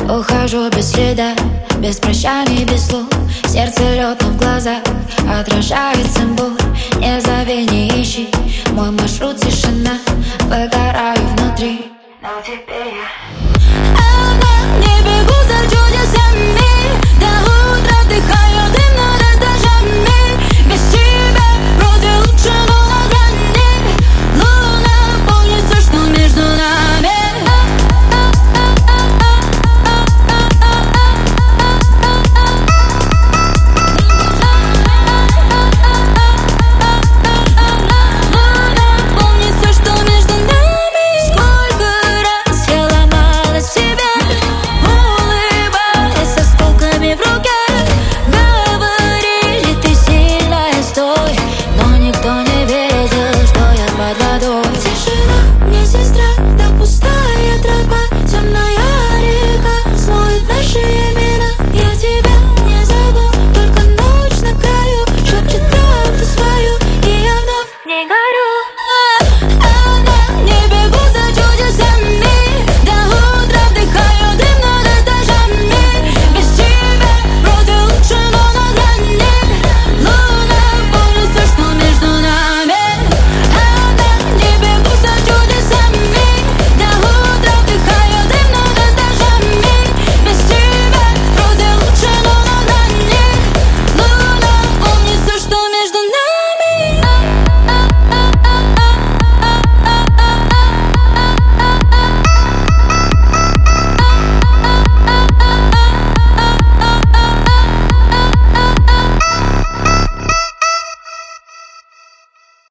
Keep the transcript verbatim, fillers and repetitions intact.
Ухожу без следа, без прощаний, без слов. Сердце лед, но в глазах отражается боль. Не зови, не ищи, мой маршрут тишина. Выгораю внутри, но теперь я